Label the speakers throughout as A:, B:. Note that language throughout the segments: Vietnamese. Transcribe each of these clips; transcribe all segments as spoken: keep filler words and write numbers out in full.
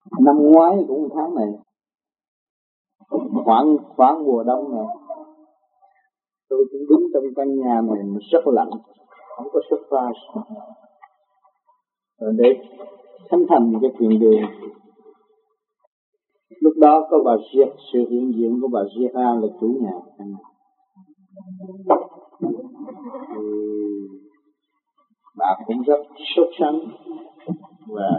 A: Năm ngoái cũng tháng này, khoảng khoảng mùa đông này, tôi cũng đứng trong căn nhà này mà rất lạnh, không có sofa, rồi để khánh thành cái thiền đường. Lúc đó có bà Diệp, sự hiện diện của bà Diệp A là chủ nhà. Thì bà cũng rất sốt sắng và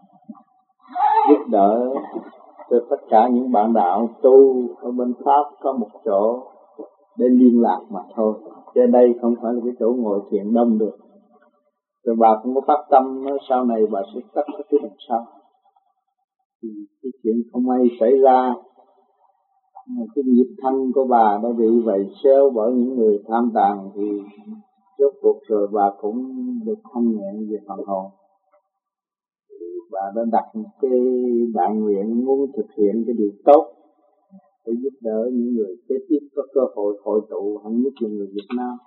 A: giúp đỡ cho tất cả những bạn đạo tu ở bên Pháp có một chỗ để liên lạc mà thôi. Chứ đây không phải là cái chỗ ngồi thiền đông được. Rồi bà cũng có phát tâm nói sau này bà sẽ cắt cái đằng sau. Thì cái chuyện không may xảy ra, cái nghiệp thân của bà đã bị vậy xéo bởi những người tham tàn, thì rốt cuộc rồi bà cũng được thanh nhẹ về phần hồn. Bà đã đặt một cái đại nguyện muốn thực hiện cái điều tốt để giúp đỡ những người kế tiếp có cơ hội hội tụ, hẳn nhất là người Việt Nam.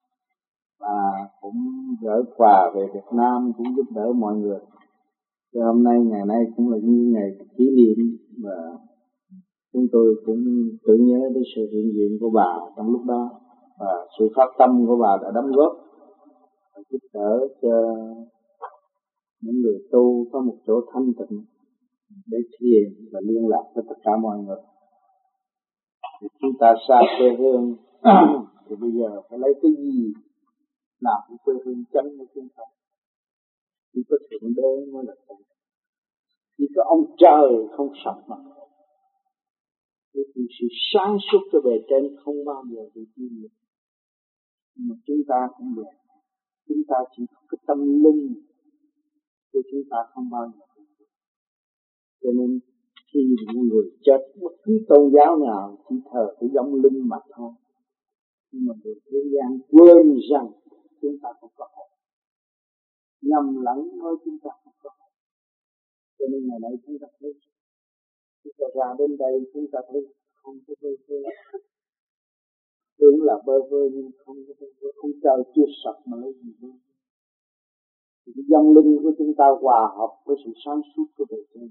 A: Bà cũng gửi quà về Việt Nam, cũng giúp đỡ mọi người. Thì hôm nay, ngày nay cũng là như ngày kỷ niệm, và chúng tôi cũng tưởng nhớ đến sự hiện diện của bà trong lúc đó, và sự phát tâm của bà đã đóng góp và giúp đỡ cho những người tu có một chỗ thanh tịnh để thiền và liên lạc với tất cả mọi người. Thì chúng ta xa quê hương thì bây giờ phải lấy cái gì làm cái quê hương chân của chúng ta? Chỉ có thượng đế mới là thật. Chỉ có ông trời không sập mà. Thì sự sáng suốt của bề trên không bao giờ bị tiêu diệt. Nhưng mà chúng ta cũng vậy. Chúng ta chỉ có cái tâm linh của chúng ta không bao giờ bị tiêu diệt. Cho nên khi những người chết bất cứ tôn giáo nào chỉ thờ cái giống linh mà thôi. Nhưng mà người thế gian quên rằng chúng ta không có hồn, nhầm lẫn nói chúng ta không có hồn. Cho nên ngày nay chúng ta thấy, chúng ta ra đến đây chúng ta thấy không có bơ vơ, tưởng là bơ vơ nhưng không có bơ vơ. Ông trời chưa sạch mà lấy gì bơ vơ. Thì cái dòng linh của chúng ta hòa hợp với sự sáng suốt của bề trên,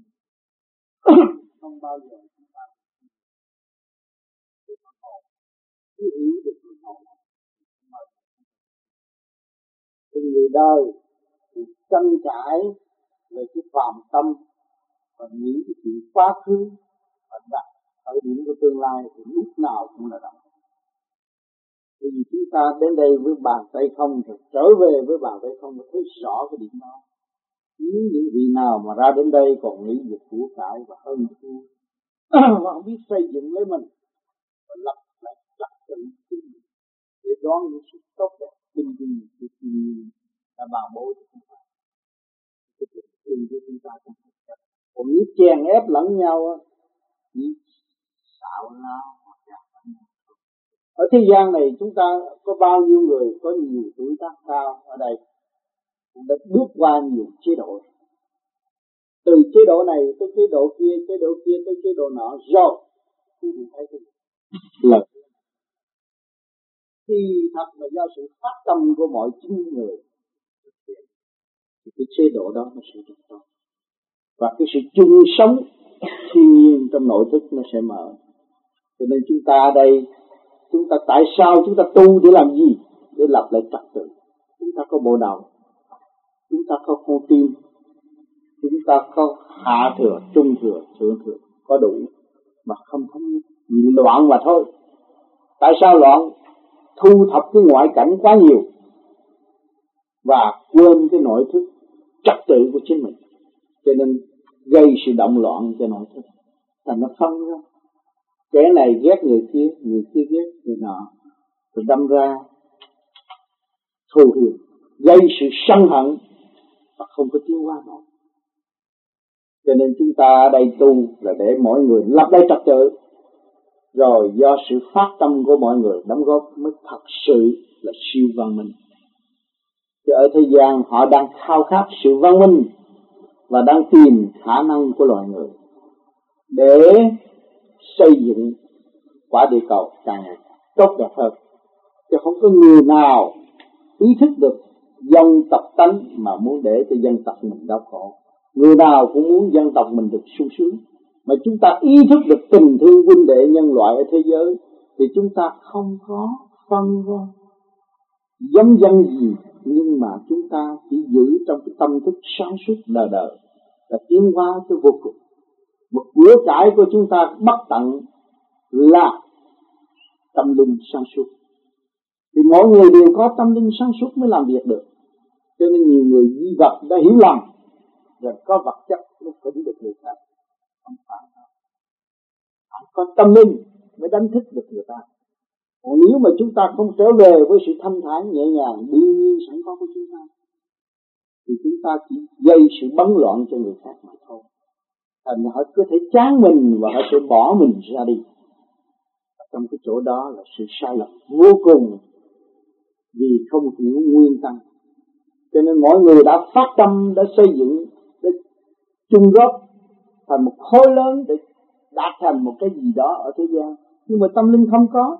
A: không bao giờ chúng ta được phần hồn, cứ hiểu được phần hồn. Thì người đời thì tranh cãi về cái phàm tâm và nghĩ cái chuyện quá khứ và đặt ở điểm của tương lai thì lúc nào cũng là động. Bởi vì chúng ta đến đây với bàn tay không thì trở về với bàn tay không và thấy rõ cái điểm đó. Nếu những vị nào mà ra đến đây còn nghĩ về của cải và hơn thua và không biết xây dựng lấy mình và lập lại trật tự để đón những sự tốt đẹp tinh vi của thiên nhiên đã ban bố cho chúng ta. Cái tình thương của chúng ta trong cuộc sống. Còn nếu chèn ép lẫn nhau chỉ xạo lao hoặc gạt lẫn nhau. Ở thế gian này chúng ta có bao nhiêu người có nhiều tuổi tác cao ở đây cũng đã bước qua nhiều chế độ, từ chế độ này tới chế độ kia, chế độ kia tới chế độ nọ rồi quý vị thấy cái là thì thật là do sự phát tâm của mọi chính người thì cái chế độ đó nó sẽ được tốt, và cái sự chung sống thiên nhiên trong nội thức nó sẽ mở. Cho nên chúng ta ở đây, chúng ta tại sao chúng ta tu để làm gì? Để lập lại trật tự. Chúng ta có bộ đầu, chúng ta có con tim, chúng ta có hạ thừa, trung thừa, thượng thừa, có đủ mà không thống nhất, bị loạn mà thôi. Tại sao loạn? Thu thập cái ngoại cảnh quá nhiều và quên cái nội thức trật tự của chính mình, cho nên gây sự động loạn cho nội thức. Thành nó phân ra, kẻ này ghét người kia, người kia ghét người nọ, rồi đâm ra thù hiềm, gây sự sân hận và không có tiến hóa nổi. Cho nên chúng ta ở đây tu là để mọi người lập lại trật tự, rồi do sự phát tâm của mọi người đóng góp mới thật sự là siêu văn minh. Chứ ở thế gian họ đang khao khát sự văn minh và đang tìm khả năng của loài người để xây dựng quả địa cầu càng ngày tốt đẹp hơn. Chứ không có người nào ý thức được dân tộc tánh mà muốn để cho dân tộc mình đau khổ. Người nào cũng muốn dân tộc mình được sung sướng. Mà chúng ta ý thức được tình thương huynh đệ nhân loại ở thế giới thì chúng ta không có phân ra giống dân gì, nhưng mà chúng ta chỉ giữ trong cái tâm thức sáng suốt đời đời là tiến hóa tới vô cùng. Một của cải của chúng ta bất tận là tâm linh sáng suốt. Thì mỗi người đều có tâm linh sáng suốt mới làm việc được. Cho nên nhiều người di vật đã hiểu lầm, rồi có vật chất mới phỉnh được người khác. Không phải đâu. Có tâm linh mới đánh thức được người ta. Còn nếu mà chúng ta không trở về với sự thanh thản nhẹ nhàng đương nhiên sẵn có của chúng ta, thì chúng ta chỉ gây sự bấn loạn cho người khác mà thôi. Thành họ có thể chán mình và họ sẽ bỏ mình ra đi. Trong cái chỗ đó là sự sai lầm vô cùng, vì không hiểu nguyên căn. Cho nên mỗi người đã phát tâm, đã xây dựng, đã chung góp thành một khối lớn để đạt thành một cái gì đó ở thế gian. Nhưng mà tâm linh không có,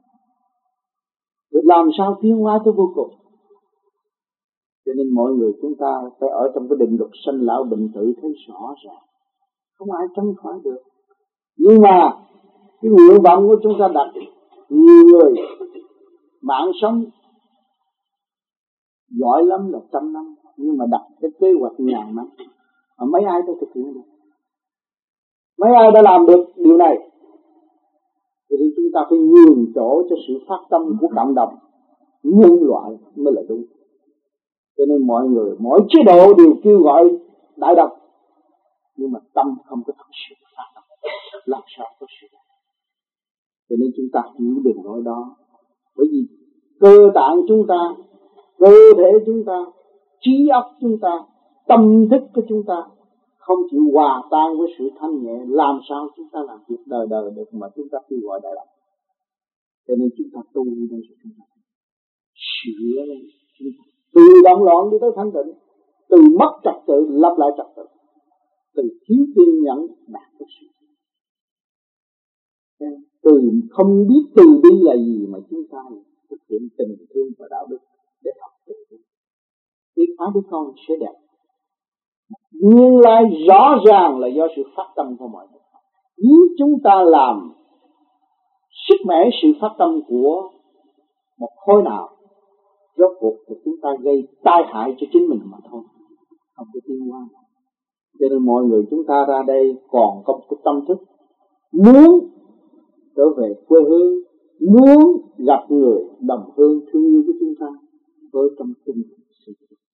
A: để làm sao tiến hóa tới vô cùng. Cho nên mọi người chúng ta phải ở trong cái định luật sanh lão bệnh tử thấy rõ ràng, không ai tránh khỏi được. Nhưng mà cái nguyện vọng của chúng ta đặt, nhiều người mạng sống giỏi lắm là trăm năm, nhưng mà đặt cái kế hoạch ngàn năm, mà mấy ai đã thực hiện được? Mấy ai đã làm được điều này? Thì chúng ta phải nhường chỗ cho sự phát tâm của cộng đồng nhân loại mới là đúng. Cho nên mọi người, mỗi chế độ đều kêu gọi đại đồng, nhưng mà tâm không có thật sự phát tâm, làm sao có sự. Cho nên chúng ta hiểu đường lối đó. Bởi vì cơ tạng chúng ta, cơ thể chúng ta, trí óc chúng ta, tâm thức của chúng ta không chịu hòa tan với sự thanh nhẹ, làm sao chúng ta làm việc đời đời được mà chúng ta kêu gọi đại đồng. Cho nên chúng ta tu như đây rồi chúng ta sửa lên, từ động loạn đi tới thanh tịnh, từ mất trật tự lập lại trật tự, từ thiếu kiên nhẫn đạt tới sự. Từ không biết từ bi là gì mà chúng ta thực hiện tình thương và đạo đức để học từ bi. Thì phá đứa con sẽ đẹp. Nhưng lại rõ ràng là do sự phát tâm của mọi người. Nếu chúng ta làm sức mẻ sự phát tâm của một khối nào, rốt cuộc thì chúng ta gây tai hại cho chính mình mà thôi, không có tiến hóa. Cho nên mọi người chúng ta ra đây còn có một tâm thức muốn trở về quê hương, muốn gặp người đồng hương thương yêu của chúng ta với tâm tinh sự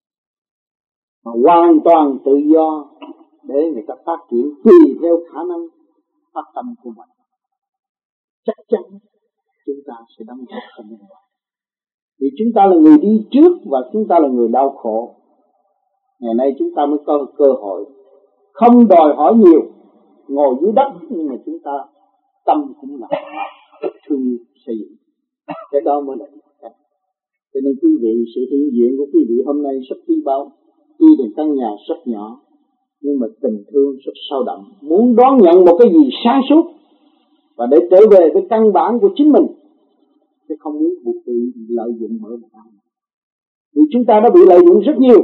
A: mà hoàn toàn tự do để người ta phát triển tùy theo khả năng phát tâm của mình. Chắc chắn chúng ta sẽ đóng góp cho nhân loại. Vì chúng ta là người đi trước và chúng ta là người đau khổ. Ngày nay chúng ta mới có cơ hội, không đòi hỏi nhiều, ngồi dưới đất nhưng mà chúng ta tâm cũng là thương yêu xây dựng. Cái đó mới là cách. Cho nên quý vị, sự hiện diện của quý vị hôm nay rất quý báu. Tuy là căn nhà rất nhỏ, nhưng mà tình thương rất sâu đậm, muốn đón nhận một cái gì sáng suốt và để trở về với căn bản của chính mình, chứ không muốn bị lợi dụng bởi một ai. Vì chúng ta đã bị lợi dụng rất nhiều,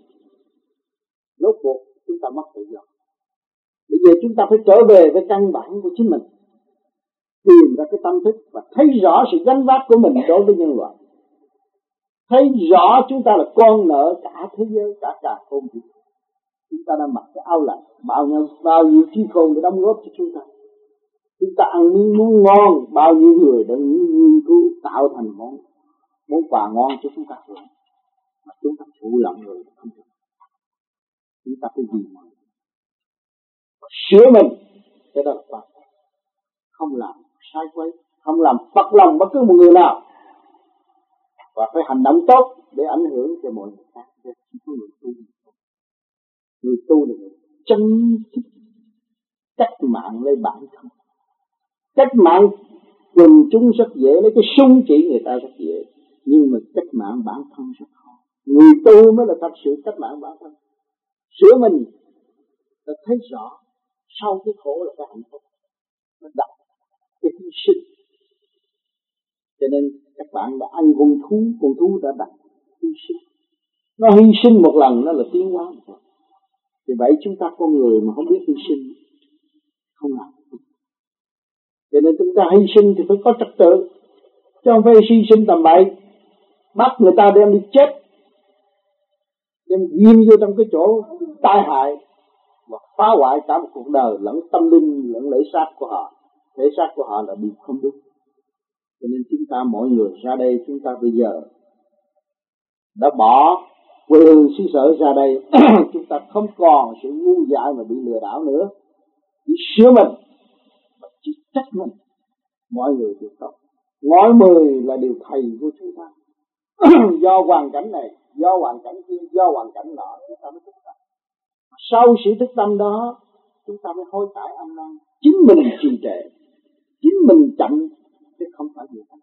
A: rốt cuộc chúng ta mất tự do. Bây giờ chúng ta phải trở về với căn bản của chính mình, tìm ra cái tâm thức và thấy rõ sự gánh vác của mình đối với nhân loại. Thấy rõ chúng ta là con nợ cả thế giới, cả cả khôn vũ. Chúng ta đã mặc cái áo lạnh, bao nhiêu bao nhiêu trí khôn để đóng góp cho chúng ta. Chúng ta ăn miếng món ngon, bao nhiêu người đã nghiên cứu tạo thành món món quà ngon cho chúng ta hưởng. Mà chúng ta phụ lòng người không được. Chúng ta phải gì mà sửa mình, cái đó là quan trọng. Không làm sai quấy, không làm phật lòng bất cứ một người nào, và phải hành động tốt để ảnh hưởng cho mọi người khác. Chỉ có người tu, người tu là người chân chính cách mạng lấy bản thân. Cách mạng quần chúng rất dễ, lấy cái sung chỉ người ta rất dễ, nhưng mà cách mạng bản thân rất khó. Người tu mới là thật sự cách mạng bản thân. Sửa mình ta thấy rõ sau cái khổ là cái hạnh phúc, nó đặt cái hy sinh. Cho nên các bạn đã ăn con thú, con thú đã đặt hy sinh. Nó hy sinh một lần nó là tiến hóa một lần. Thì vậy chúng ta con người mà không biết hy sinh không làm. Cho nên chúng ta hy sinh thì phải có trật tự, chứ không phải hy sinh tầm bậy, bắt người ta đem đi chết, đem ghim vô trong cái chỗ tai hại và phá hoại cả một cuộc đời lẫn tâm linh lẫn lễ xác của họ. Thể xác của họ là bị không đúng. Cho nên chúng ta mỗi người ra đây, chúng ta bây giờ đã bỏ quê hương xứ sở ra đây. Chúng ta không còn sự ngu dại mà bị lừa đảo nữa, chỉ sửa mình và chỉ trách mình. Mọi người đều tốt, ngói mười là điều thầy của chúng ta. Do hoàn cảnh này, do hoàn cảnh kia, do hoàn cảnh nọ, chúng ta mới thức tâm. Sau sự thức tâm đó, chúng ta mới hối cải ăn năn. Chính mình trì trệ, chính mình chậm, chứ không phải người ta.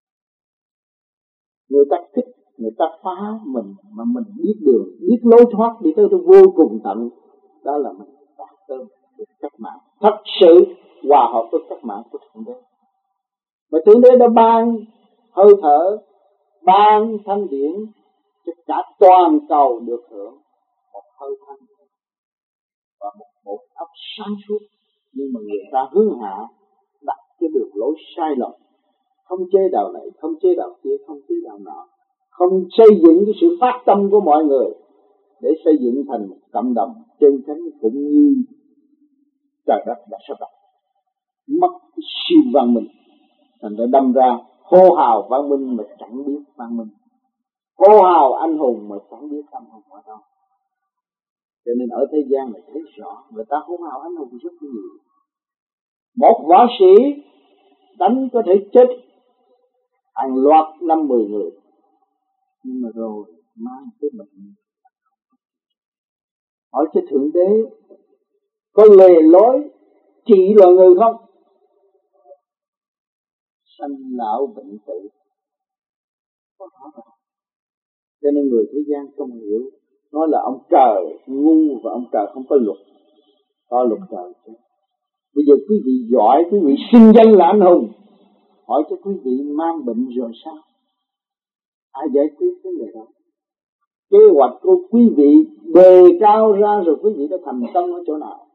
A: Người ta thích, người ta phá mình, mà mình biết đường, biết lối thoát đi tới vô cùng tận. Đó là mình đạt tới được cách mạng thật sự hòa hợp với cách mạng của Thượng Đế. Và Thượng Đế đã ban hơi thở, ban thanh điển cho cả toàn cầu được hưởng một hơi thanh và một bộ óc sáng suốt. Nhưng mà người ta hướng hạ đặt cái đường lối sai lầm, không chế đạo này, không chế đạo kia, không chế đạo nọ, không xây dựng cái sự phát tâm của mọi người để xây dựng thành một cộng đồng chân chánh cũng như trời đất đã sắp đặt. Mất cái siêu văn minh, thành ra đâm ra hô hào văn minh mà chẳng biết văn minh, hô hào anh hùng mà chẳng biết anh hùng ở đâu. Cho nên ở thế gian này thấy rõ, người ta hô hào anh hùng rất nhiều. Một võ sĩ đánh có thể chết hàng loạt năm mười người, nhưng mà rồi mang cái bệnh. Hỏi cho Thượng Đế có lề lối trị loài người không? Sanh lão bệnh tử có hỏi không? Cho nên người thế gian không hiểu, nói là ông trời ngu và ông trời không có luật, có luật trời chứ. Bây giờ quý vị giỏi, quý vị xưng danh là anh hùng, hỏi cho quý vị mang bệnh rồi sao? Ai giải quyết vấn đề đó? Kế hoạch của quý vị đề cao ra rồi quý vị đã thành công ở chỗ nào?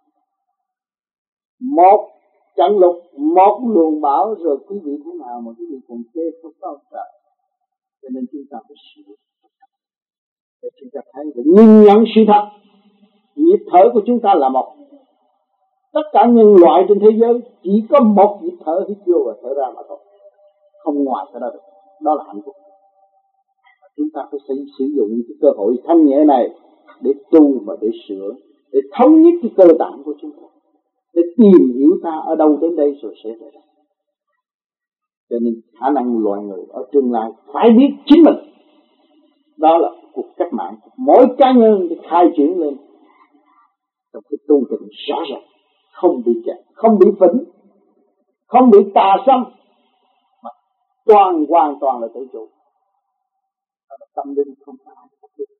A: Một trận lục, một luồng bão rồi quý vị thế nào mà quý vị còn chê không có ông trời? Cho nên chúng ta phải sửa để chúng ta thấy và nhìn nhận sự thật. Nhịp thở của chúng ta là một. Tất cả nhân loại trên thế giới chỉ có một nhịp thở hít vô và thở ra mà thôi, không ngoài cái đó được. Đó là hạnh phúc. Chúng ta phải sử dụng cái cơ hội thanh nhẹ này để tu và để sửa, để thống nhất cái cơ tạng của chúng ta, để tìm hiểu ta ở đâu đến đây rồi sẽ về đây. Cho nên khả năng loài người ở tương lai phải biết chính mình. Đó là cuộc cách mạng mỗi cá nhân để khai triển lên trong cái tu trình rõ ràng, không bị kẹt, không bị phỉnh, không bị tà xâm, mà toàn hoàn toàn là tự chủ. Đó là tâm linh không phải pháp lý.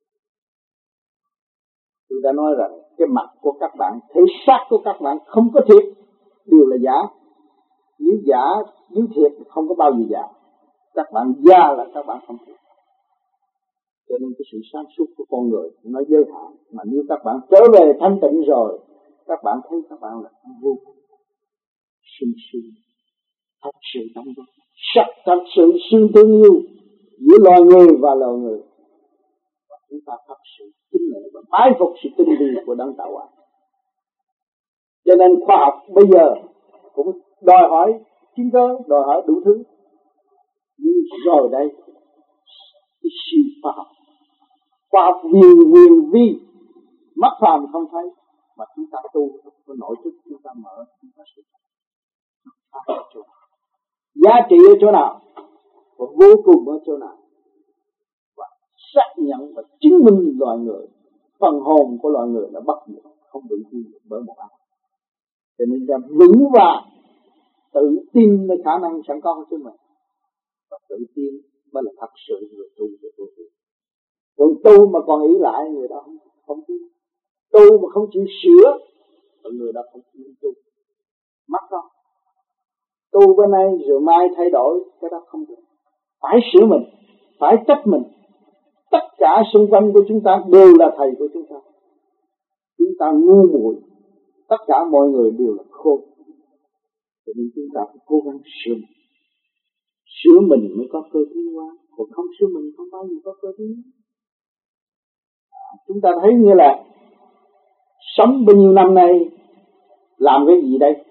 A: Tôi đã nói rằng cái mặt của các bạn, thể xác của các bạn không có thiệt, đều là giả. Nếu giả, nếu thiệt thì không có bao giờ giả. Các bạn giả là các bạn không thiệt. Cho nên cái sự sáng suốt của con người nó giới hạn. Mà nếu các bạn trở về thanh tịnh rồi, các bạn thấy các bạn là vô cùng sung sướng, thật sự đóng góp, sắc thật sự sương tương yêu giữa loài người và loài người. Và chúng ta thật sự kính nể và bái phục sự tinh vi của đấng tạo hóa. Cho nên khoa học bây giờ cũng đòi hỏi chứng cơ, đòi hỏi đủ thứ. Nhưng rồi đây cái siêu khoa học, khoa học huyền huyền vi, mắt phàm không thấy, mà chúng ta tu có nội thức, chúng ta mở, chúng ta sẽ ở chỗ nào, giá trị ở chỗ nào và vô cùng ở chỗ nào, và xác nhận và chứng minh loài người, phần hồn của loài người là bất diệt, không bị hư bởi một ai. Cho nên ta vững vàng tự tin với khả năng sẵn có của chúng mình, và tự tin mới là thật sự người tu về vô vi. Còn tu mà còn ý lại, người đó không không tin. Tu mà không chịu sửa, người đó không chịu tu. Mất không? Tu bên này rồi mai thay đổi, cái đó không được. Phải sửa mình, phải trách mình. Tất cả xung quanh của chúng ta đều là thầy của chúng ta. Chúng ta ngu muội, tất cả mọi người đều là khôn. Cho nên chúng ta phải cố gắng sửa mình. Sửa mình mới có cơ tiến hóa, còn không sửa mình không bao giờ có cơ tiến hóa. À, chúng ta thấy như là sống bao nhiêu năm nay làm cái gì đây?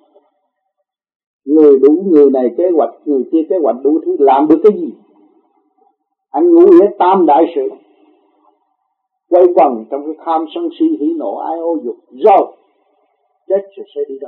A: Người đủ, người này kế hoạch, người kia kế hoạch đủ thứ, làm được cái gì? Anh ngủ hết tam đại sự, quay quần trong cái tham sân si hỉ nộ ái ô dục, rồi chết rồi sẽ đi đâu?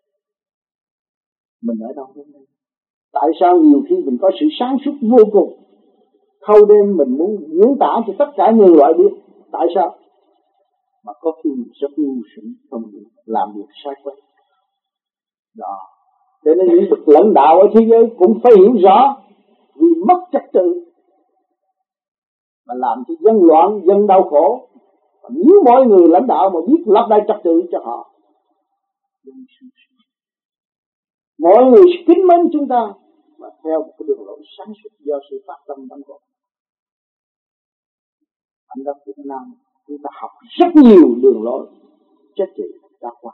A: Mình ở đâu hôm nay? Tại sao nhiều khi mình có sự sáng suốt vô cùng, thâu đêm mình muốn diễn tả cho tất cả nhân loại biết? Tại sao? Mà có khi mình rất ngu xuẩn, không làm việc sai quay. Đó. Cho nên những bậc lãnh đạo ở thế giới cũng phải hiểu rõ, vì mất trật tự mà làm cho dân loạn, dân đau khổ. Và nếu mọi người lãnh đạo mà biết lập lại trật tự cho họ, mọi người kính mến chúng ta mà theo một cái đường lối sáng suốt do sự phát tâm đóng góp. Anh đất Việt Nam chúng ta học rất nhiều đường lối chất trị đa khoa,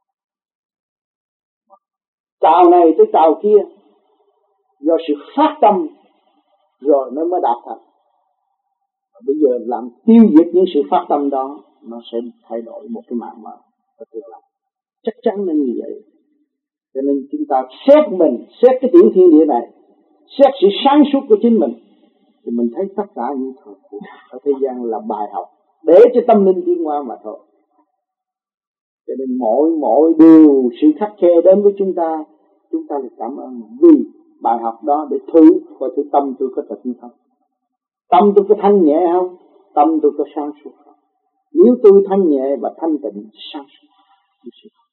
A: trào này tới trào kia do sự phát tâm rồi nó mới đạt thành. Và bây giờ làm tiêu diệt những sự phát tâm đó, nó sẽ thay đổi một cái mạng mới và tương lai. Chắc chắn là như vậy. Cho nên chúng ta xét mình, xét cái tiểu thiên địa này, xét sự sáng suốt của chính mình, thì mình thấy tất cả những thời cuộc ở thế gian là bài học để cho tâm linh tiến hóa mà thôi. Cho nên mỗi mỗi điều sự khắc khe đến với chúng ta, chúng ta phải cảm ơn vì bài học đó để thử coi thử tâm tôi có thật hay không, tâm tôi có thanh nhẹ không, tâm tôi có sáng suốt không. Nếu tôi thanh nhẹ và thanh tịnh sáng suốt, tôi sẽ không.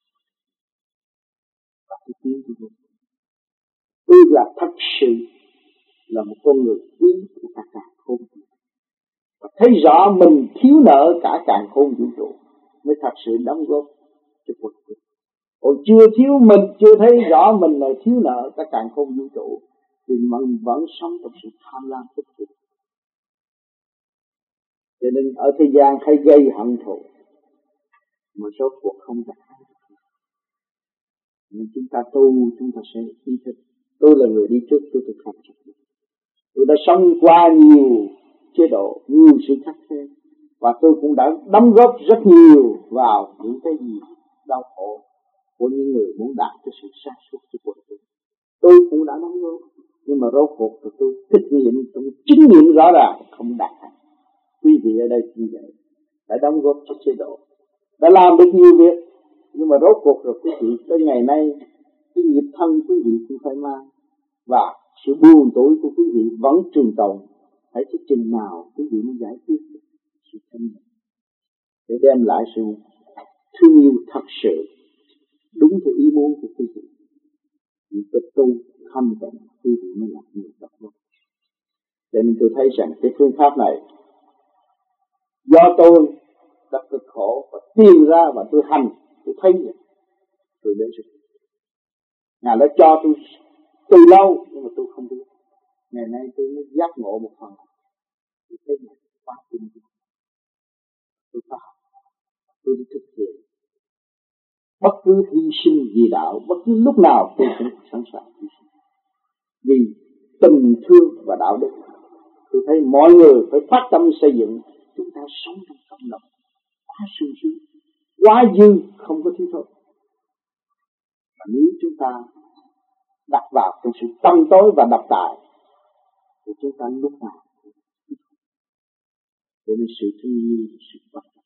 A: Và tôi tiến tôi tôi là thật sự là một con người quý của cả càn khôn, và thấy rõ mình thiếu nợ cả càn khôn vũ trụ mới thật sự đóng góp cho cuộc đời. Còn chưa thiếu mình, chưa thấy rõ mình là thiếu nợ cả càn khôn vũ trụ thì mình vẫn sống trong sự tham lam tích cực. Cho nên ở thế gian hay gây hận thù mà số cuộc không đạt. Nên chúng ta tu, chúng ta sẽ ý thức. Tôi là người đi trước, tôi thực hành. Tôi đã sống qua nhiều chế độ, nhiều sự khắc khe, và tôi cũng đã đóng góp rất nhiều vào những cái gì đau khổ của những người muốn đạt cho sự sáng suốt của cuộc đời. Tôi cũng đã đóng góp, nhưng mà rốt cuộc thì tôi thực nghiệm, tôi chứng nghiệm rõ ràng không đạt thành. Quý vị ở đây như vậy đã đóng góp cho chế độ, đã làm được nhiều việc, nhưng mà rốt cuộc rồi quý vị tới ngày nay cái nghiệp thân quý vị cũng phải mang, và sự buồn tuổi của quý vị vẫn trường tồn. Hãy tới chừng nào quý vị mới giải quyết được sự thanh nhẹ để đem lại sự thương yêu thật sự đúng theo ý muốn của quý vị. Những cái tu thanh tịnh quý vị mới làm nhiều độc lập. Cho nên tôi thấy rằng cái phương pháp này do tôi đã cực khổ và tìm ra và tôi hành, tôi thấy rồi, tôi đến rồi. Ngài đã cho tôi từ lâu nhưng mà tôi không biết. Ngày nay tôi mới giác ngộ một phần. Tôi thấy Ngài quá kinh dị. Tôi phải học, tôi đi thực hiện. Bất cứ hy sinh vì đạo, bất cứ lúc nào tôi cũng sẵn sàng hy sinh. Vì tình thương và đạo đức. Tôi thấy mọi người phải phát tâm xây dựng. Chúng ta sống trong cộng đồng quá sung sướng, quá dư, không có thiếu thốn. Mà nếu chúng ta đặt vào trong sự tâm tối và độc tài thì chúng ta lúc nào để nên sự thương yêu, sự quan trọng.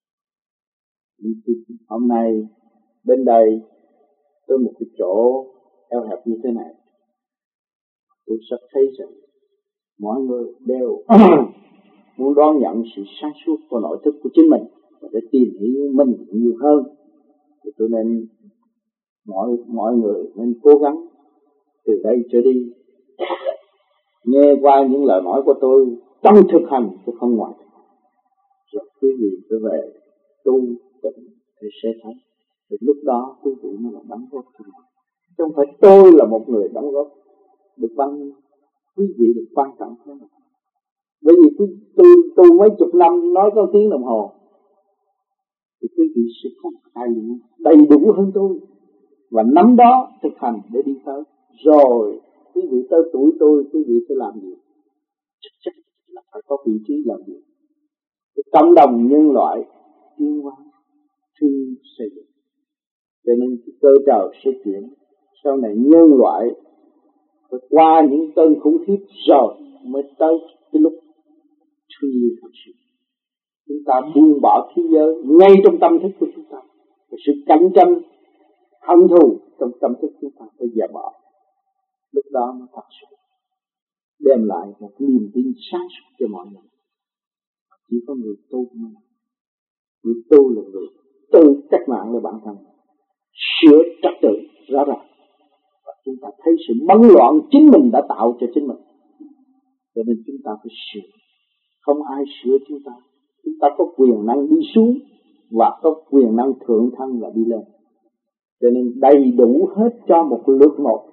A: Hôm nay bên đây tới một cái chỗ eo hẹp như thế này, tôi sắp thấy rằng mọi người đều muốn đón nhận sự sáng suốt của nội thức của chính mình và để tìm hiểu mình nhiều hơn. Thì tôi nên mọi mọi người nên cố gắng từ đây trở đi nghe qua những lời nói của tôi trong thực hành, tôi không ngoài. Rồi quý vị trở về tu tịnh thì sẽ thấy. Thì lúc đó quý vị mới là đóng góp cho mình. Chứ không phải tôi là một người đóng góp được bao nhiêu, quý vị được quan trọng hơn. Bởi vì tôi tu mấy chục năm nói có tiếng đồng hồ thì quý vị sẽ có tài liệu đầy đủ hơn tôi và nắm đó thực hành để đi tới. Rồi quý vị tới tuổi tôi, quý vị sẽ làm gì? Chắc chắc là phải có vị trí làm gì. Cái cộng đồng nhân loại tiến hóa thương xây dựng, cho nên cái cơ trời sẽ chuyển. Sau này nhân loại phải qua những cơn khủng khiếp rồi mới tới cái lúc thương yêu thật sự. Chúng ta buông bỏ thế giới ngay trong tâm thức của chúng ta. Và sự cạnh tranh hận thù trong tâm thức chúng ta phải dẹp bỏ. Lúc đó nó thật sự đem lại một niềm tin sáng suốt cho mọi người. Chỉ có người tu thôi. Người tu là người tự cách mạng lên bản thân, sửa trật tự rõ ràng. Và chúng ta thấy sự bấn loạn chính mình đã tạo cho chính mình. Cho nên chúng ta phải sửa. Không ai sửa chúng ta. Chúng ta có quyền năng đi xuống và có quyền năng thượng thân là đi lên. Cho nên đầy đủ hết cho một lượt một.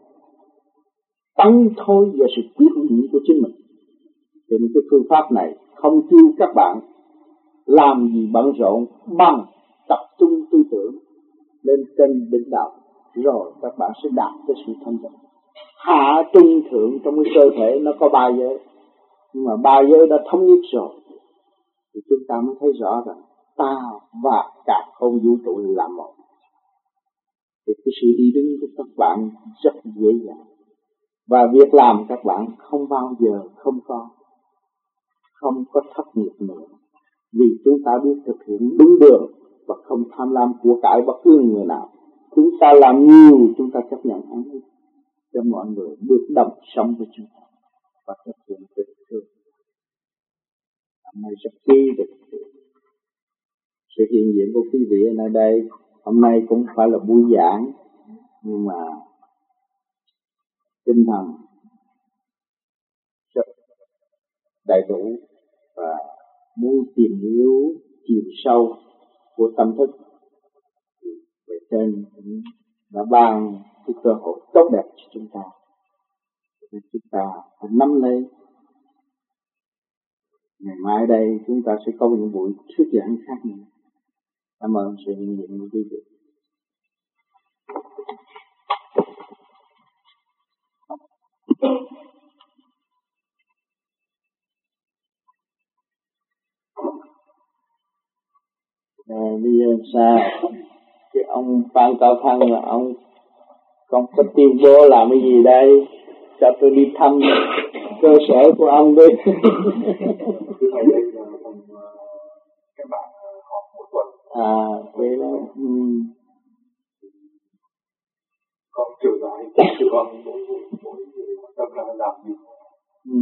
A: Tăng thôi vào sự quyết định của chính mình. Cho nên cái phương pháp này không kêu các bạn làm gì bận rộn, bằng tập trung tư tưởng lên trên đỉnh đạo, rồi các bạn sẽ đạt tới sự thanh tịnh. Hạ trung thượng trong cái cơ thể nó có ba giới, nhưng mà ba giới đã thống nhất rồi thì chúng ta mới thấy rõ rằng ta và cả không vũ trụ là một. Thì cái sự đi đứng của các bạn rất dễ dàng, và việc làm các bạn không bao giờ không có không có thất nghiệp nữa, vì chúng ta biết thực hiện đúng đường và không tham lam của cải bất cứ người nào. Chúng ta làm nhiều, chúng ta chấp nhận ăn ít cho mọi người được đồng sống với chúng ta và thực hiện tình thương. Hôm nay rất kỹ được sự hiện diện của quý vị ở nơi đây. Hôm nay cũng phải là buổi giảng, nhưng mà tinh thần rất đầy đủ và muốn tìm hiểu chiều sâu của tâm thức. Về trên cũng đã ban cái cơ hội tốt đẹp cho chúng ta, nên chúng ta phải nắm lấy. Ngày mai đây chúng ta sẽ có những buổi thuyết giảng khác nữa. Cảm ơn sự hiện diện của quý vị. À, bây giờ sao? Cái ông Phan Cao Thăng là ông không có tuyên bố làm cái gì đây? Cho tôi đi thăm cơ sở của ông đi.
B: Thưa thầy, đây là phần các bạn họp mỗi tuần.
A: À, vậy đó. Ừ.
B: Còn trở lại từ con mỗi mỗi người quan tâm là làm gì?
A: Ừ.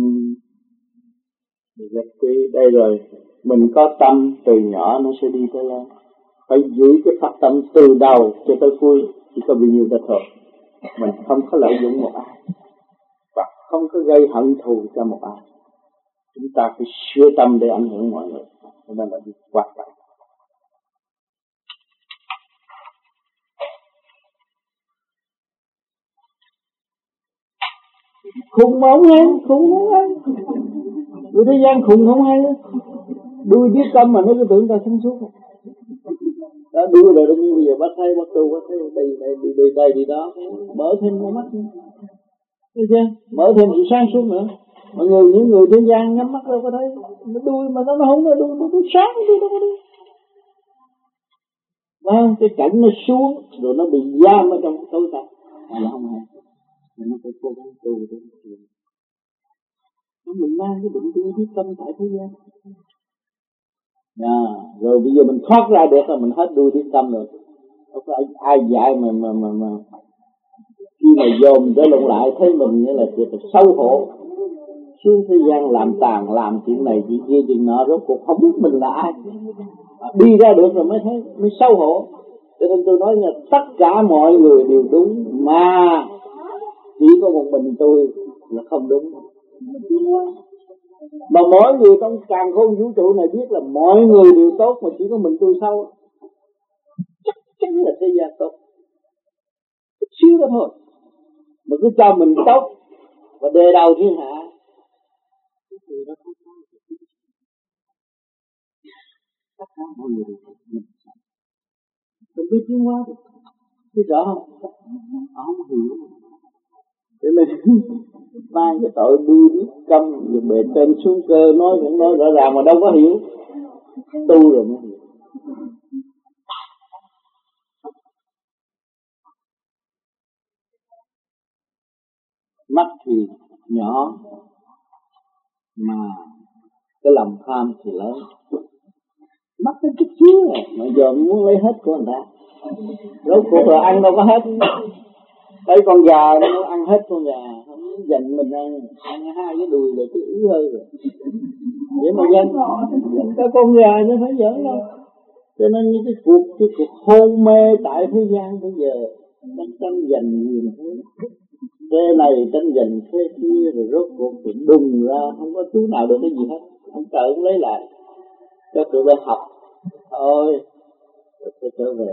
A: Rất quý. Đây rồi, mình có tâm từ nhỏ nó sẽ đi tới lớn. Phải giữ cái phát tâm từ đầu cho tới cuối, chỉ có bao nhiêu đó thôi. Mình không có lợi dụng một ai và không có gây hận thù cho một ai. Chúng ta phải sửa tâm để ảnh hưởng mọi người. Cho nên là đi quan trọng. Khùng mà không hay, khùng không hay. Người thế gian khùng không hay nữa. Đuôi biết tâm mà nó cứ tưởng ta sáng suốt. Đã đuôi rồi đương nhiên bây giờ bắt thấy, bắt tu, bắt thấy đây, đây, đi, đi, đây, đi đó. Mở thêm con mắt nữa. Thấy chưa? Mở thêm sự sáng suốt nữa. Mọi người, những người thế gian nhắm mắt đâu có thấy. Nó đuôi mà nó không có đuôi, nó sáng, đuôi đâu có đi. Và cái cảnh nó xuống, rồi nó bị giam ở trong tối tâm. À là không hay. Nên nó phải cố gắng tu để được. Nó mình mang cái bệnh đuôi biết tâm tại thế gian. À, rồi bây giờ mình thoát ra được là mình hết đuôi biết tâm rồi. Không có ai dạy mà mà mà mà khi mà dồn tới lộn lại thấy mình như là thiệt là xấu hổ. Xuống thế gian làm tàn, làm chuyện này, chuyện kia, chuyện nọ, rốt cuộc không biết mình là ai. À, đi ra được rồi mới thấy, mới xấu hổ. Cho nên tôi nói là tất cả mọi người đều đúng, mà chỉ có một mình tôi là không đúng. Mà mỗi người trong càn khôn vũ trụ này biết là mọi người đều tốt, mà chỉ có mình tôi xấu. Chắc chắn là thế gian tốt. Chút xíu đó thôi. Mà cứ cho mình tốt và đề đầu thiên hạ. Tất cả mọi người đều tốt. mới tiến hóa được. Thấy rõ không? Họ không hiểu. Cho nên mang cái tội đuôi điếc câm rồi bề trên xuống cơ nói cũng nói rõ ràng mà đâu có hiểu. Tu rồi mới hiểu. Mắt thì nhỏ mà cái lòng tham thì lớn. Mắt cái chút xíu này mà giờ muốn lấy hết của người ta. Rốt cuộc là ăn đâu có hết. Thấy con gà nó ăn hết con gà, không dành mình ăn, ăn hai cái đùi là cái yếu hơn rồi. Vậy mà dân, cái con gà nó phải giỡn đâu. Cho nên những cái cuộc cái cuộc hôn mê tại thế gian bây giờ nó tranh giành nhiều thế. Thế này tranh giành thế kia rồi rốt cuộc thì đùng ra không có chú nào được cái gì hết. Ông trời cũng lấy lại cho tụi bay học thôi rồi tôi trở về.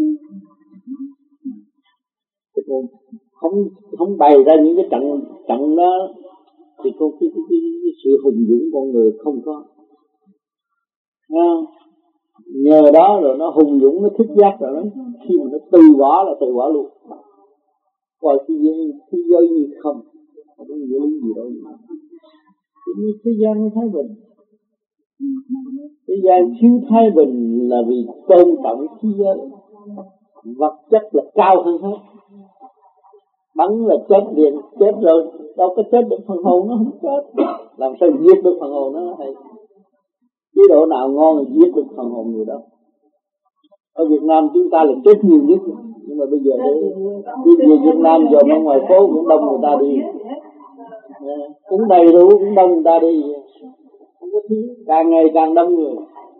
A: Cô không không bày ra những cái trận trận đó thì cô cái, cái, cái, cái sự hùng dũng con người không có. À, nhờ đó rồi nó hùng dũng, nó thức giác rồi nó khi mà nó từ bỏ là từ bỏ luôn. Coi thế giới thế giới như không, không có nghĩa lý gì đâu. Thì thế gian thái bình, thế gian thiếu thái bình là vì tôn trọng thế giới, vật chất là cao hơn hết. Bắn là chết điện, chết rồi, đâu có chết được phần hồn, nó không chết. Làm sao giết được phần hồn nó hay. Chế độ nào ngon thì giết được phần hồn người đó. Ở Việt Nam chúng ta là chết nhiều nhất. Nhưng mà bây giờ đi về Việt Nam giờ ở ngoài phố cũng đông người ta đi. Cũng đầy đủ, cũng đông người ta đi. Không có thiếu, càng ngày càng đông người.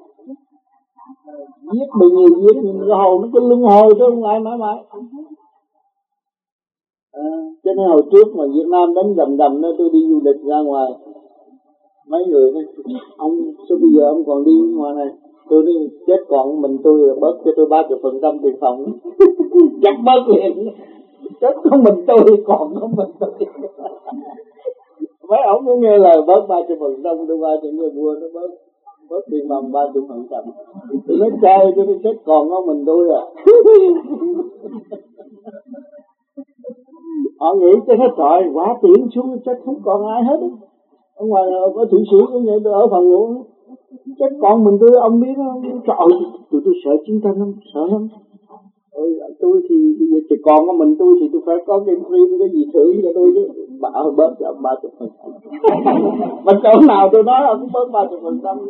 A: Giết bao nhiêu giết, nhưng cái hồn nó cứ luân hồi chứ không lại mãi mãi. À, cho nên hồi trước mà Việt Nam đánh rầm rầm đó, tôi đi du lịch ra ngoài, mấy người nói ông sao bây giờ ông còn đi ngoài này. Tôi đi chết còn mình tôi bớt cho tôi ba mươi phần trăm tiền phòng. Chắc bớt liền. Chết có mình tôi còn có mình tôi. Mấy ông cũng nghe lời bớt ba mươi phần trăm, tôi ba cho người mua nó bớt bớt tiền phòng ba mươi phần trăm. Tôi nói chơi cho tôi chết còn có mình tôi à. Họ nghĩ cho nó trời quá tiện xuống chết không còn ai hết. Ở ngoài ở Thụy Sĩ cũng vậy, tôi ở phòng ngủ chết còn mình tôi, ông biết không? Trời, tụi tôi sợ chiến tranh lắm, sợ lắm. Ừ, tôi thì bây giờ chỉ còn có mình tôi thì tôi phải có cái phim cái gì thử cho tôi chứ. Bà ơi bớt cho ba mươi phần trăm. Mà chỗ nào tôi nói ông cũng bớt ba mươi phần trăm.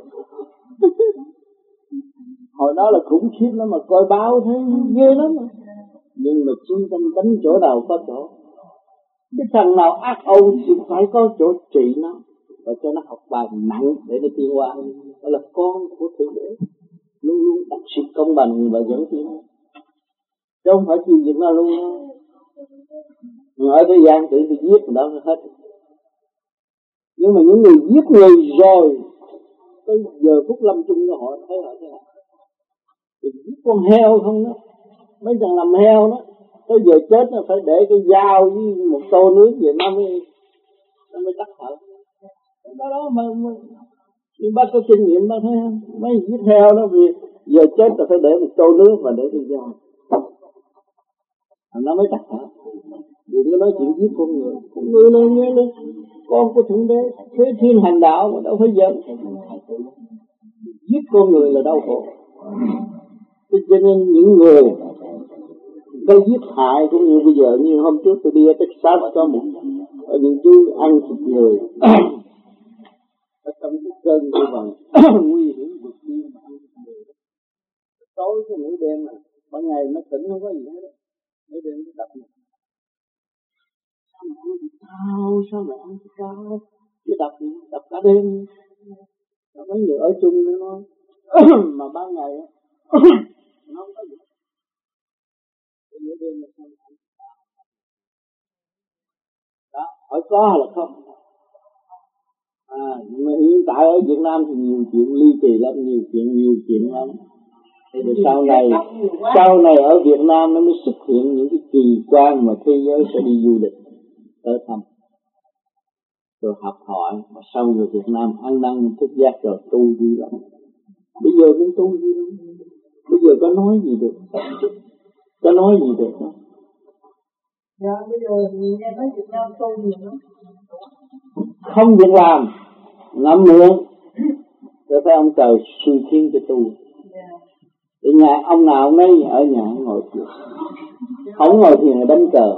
A: Hồi đó là khủng khiếp lắm mà coi báo thấy ghê lắm mà. Nhưng mà chiến tranh đánh chỗ nào có chỗ. Cái thằng nào ác ôn thì phải có chỗ trị nó và cho nó học bài nặng để nó tiến hóa. Đó là con của Thượng Đế, luôn luôn đặt sự công bằng và dẫn tiến, chứ không phải chịu giận nó luôn. Ở thế gian tự tôi giết người đó hết. Nhưng mà những người giết người rồi tới giờ phút lâm chung của họ thấy họ thế nào? Thì giết con heo không đó, mấy thằng làm heo đó, tới giờ chết nó phải để cái dao với một tô nước vậy nó mới nó mới tắt thở. Đó đó mà, mà thì bác có kinh nghiệm bác thấy không? Mấy giết heo đó vì giờ chết là phải để một tô nước và để cái dao nó mới tắt thở. Đừng có nói chuyện giết con người. Con người lên nghe lên con của Thượng Đế thế thiên hành đạo mà đâu phải giận. Giết con người là đau khổ. Cho nên những người cái giết hại cũng như bây giờ, như hôm trước tôi đi ở Texas có một ở những chú ăn thịt người ở trong cái cơn như vậy nguy hiểm vượt biên mà ăn thịt người. Tối cái nửa đêm mà ban ngày nó tỉnh không có gì hết, nửa đêm nó đập mình. Sao mà ăn thịt cao, sao mà ăn thịt cao, chứ đập đập cả đêm. Mấy người ở chung nó nói mà ban ngày nó không có gì. Đó, hỏi có hay là không? À, nhưng mà hiện tại ở Việt Nam thì nhiều chuyện ly kỳ lắm, nhiều chuyện nhiều chuyện lắm. Thì sau này, sau này ở Việt Nam nó mới xuất hiện những cái kỳ quan mà thế giới sẽ đi du lịch tới thăm, rồi học hỏi, mà sau người Việt Nam ăn năn thức giác rồi tu vui lắm. Bây giờ cũng tu vui lắm. bây giờ có nói gì được, có nói gì được không?
C: Dạ, bây giờ nghe nói Việt Nam tu nhiều lắm.
A: Không việc làm, ngậm miệng, để thấy ông trời suy thiên cho tu. Để nhà ông nào ông ấy ở nhà ngồi thiền, không ngồi thiền là đánh cờ.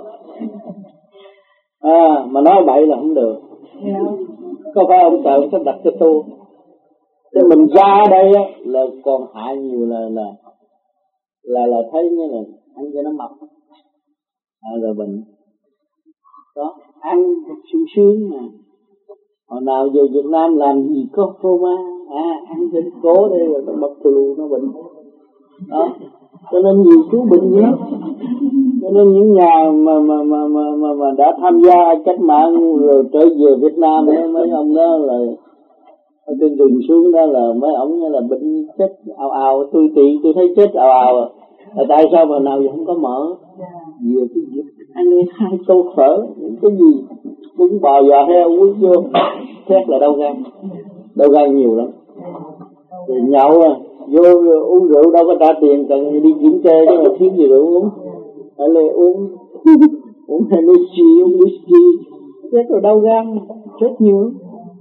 A: À, mà nói bậy là không được. Có phải ông trời sắp đặt cho tu. Thế mình ra đây á, là còn hại nhiều là là là là thấy như là ăn cho nó mập, à, rồi bệnh. Đó, ăn sung sướng mà. Hồi nào về Việt Nam làm gì có phô-ma, à, ăn trên cố đây rồi nó mập tù nó bệnh. Đó, cho nên nhiều chú bệnh gì lắm. Cho nên những nhà mà mà mà mà mà, mà đã tham gia cách mạng rồi trở về Việt Nam ấy, mấy ông đó là ở trên đường xuống đó là mấy ông là bệnh chết ào ào, tôi tị tôi thấy chết ào ào. Là tại sao mà nào giờ không có mở? Vừa cái việc ăn hai tô phở, cái gì bún bò giò heo quýt vô, xét là đau gan, đau gan nhiều lắm. Rồi nhậu à, vô uống rượu đâu có trả tiền, cần đi kiểm tra chứ mà thiếu gì rượu uống, phải là uống uống Hennessy, uống whisky, xét là đau gan, chết nhiều lắm.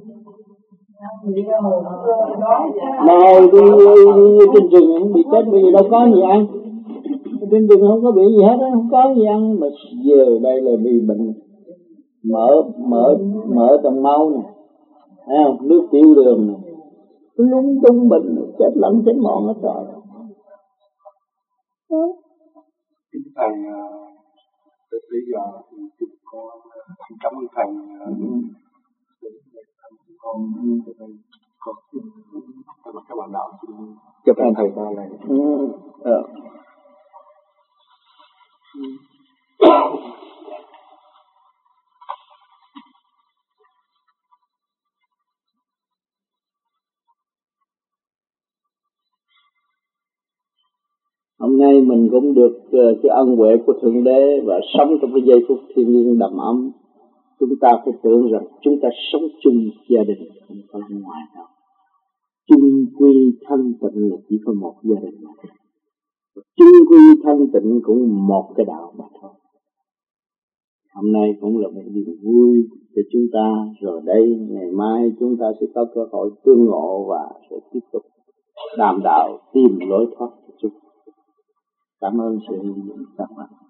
A: Mà hồi đi, đi, đi trên rừng không bị chết, bây giờ đâu có gì ăn. Trên rừng không có bị gì hết á, không có gì ăn. Mà giờ đây là bị bệnh mở mở mở trong máu nè, thấy không? Nước tiểu đường nè, lung tung bệnh, chết lẫn chết mòn hết rồi.
B: Thầy, từ bây giờ thì con cảm ơn thầy, con con các bạn đạo chụp anh thầy ta này.
A: Hôm nay mình cũng được uh, cái ân huệ của Thượng Đế và sống trong cái giây phút thiêng liêng đầm ấm. Chúng ta phải tưởng rằng chúng ta sống chung gia đình, không có ngoài đâu. Chung quy thanh tịnh là chỉ có một gia đình mà thôi. Chung quy thanh tịnh cũng một cái đạo mà thôi. Hôm nay cũng là một niềm vui để chúng ta, rồi đây ngày mai chúng ta sẽ có cơ hội tương ngộ và sẽ tiếp tục đàm đạo tìm lối thoát cho chúng. Cảm ơn sự quan tâm.